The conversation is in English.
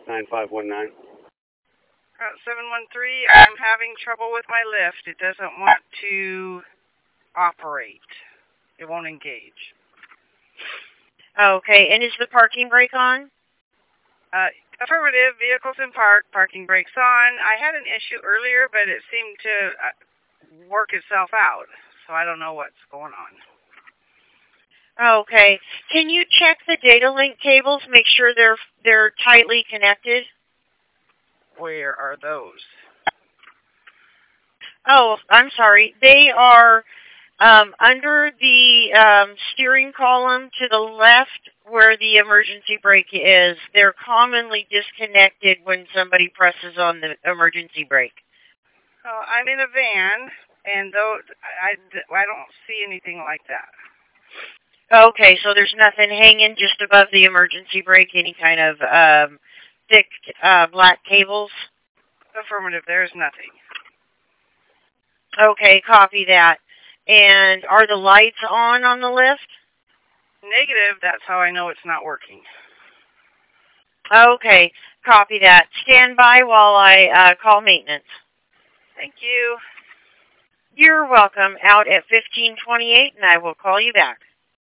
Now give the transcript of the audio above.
9519. 713, I'm having trouble with my lift. It doesn't want to operate. It won't engage. Okay, and is the parking brake on? Affirmative, vehicles in park, parking brakes on. I had an issue earlier, but it seemed to work itself out, so I don't know what's going on. Okay, can you check the data link cables, make sure they're tightly connected? Where are those? Oh, I'm sorry. They are under the steering column to the left where the emergency brake is. They're commonly disconnected when somebody presses on the emergency brake. Oh, I'm in a van, and I don't see anything like that. Okay, so there's nothing hanging just above the emergency brake, any kind of thick black cables? Affirmative, there's nothing. Okay, copy that. And are the lights on the lift? Negative, that's how I know it's not working. Okay, copy that. Stand by while I call maintenance. Thank you. You're welcome. Out at 1528, and I will call you back.